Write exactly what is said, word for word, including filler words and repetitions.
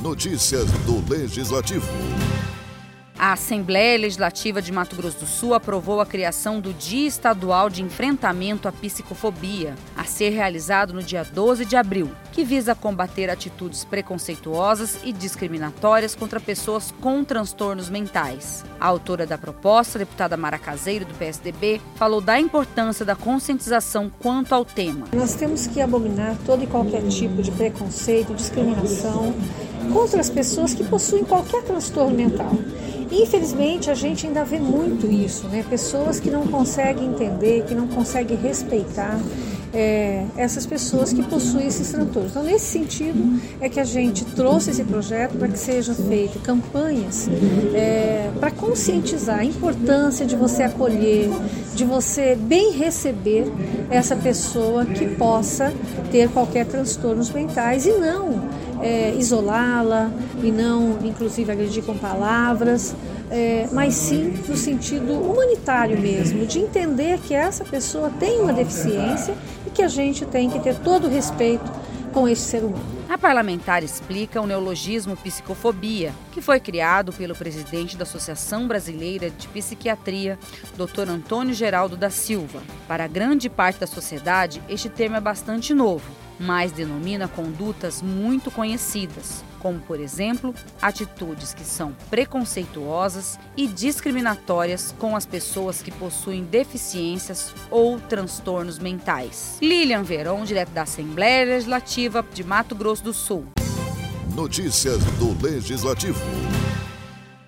Notícias do Legislativo. A Assembleia Legislativa de Mato Grosso do Sul aprovou a criação do Dia Estadual de Enfrentamento à Psicofobia, a ser realizado no dia doze de abril, que visa combater atitudes preconceituosas e discriminatórias contra pessoas com transtornos mentais. A autora da proposta, a deputada Mara Caseiro, do P S D B, falou da importância da conscientização quanto ao tema. Nós temos que abominar todo e qualquer tipo de preconceito, discriminação contra as pessoas que possuem qualquer transtorno mental. Infelizmente, a gente ainda vê muito isso, né? Pessoas que não conseguem entender, que não conseguem respeitar é, essas pessoas que possuem esses transtornos. Então, nesse sentido, é que a gente trouxe esse projeto para que sejam feitas campanhas é, para conscientizar a importância de você acolher, de você bem receber essa pessoa que possa ter qualquer transtornos mentais e não É, isolá-la e não, inclusive, agredir com palavras, é, mas sim no sentido humanitário mesmo, de entender que essa pessoa tem uma deficiência e que a gente tem que ter todo o respeito com esse ser humano. A parlamentar explica o neologismo psicofobia, que foi criado pelo presidente da Associação Brasileira de Psiquiatria, doutor Antônio Geraldo da Silva. Para grande parte da sociedade, este termo é bastante novo, mas denomina condutas muito conhecidas, como, por exemplo, atitudes que são preconceituosas e discriminatórias com as pessoas que possuem deficiências ou transtornos mentais. Lilian Veron, direto da Assembleia Legislativa de Mato Grosso do Sul. Notícias do Legislativo.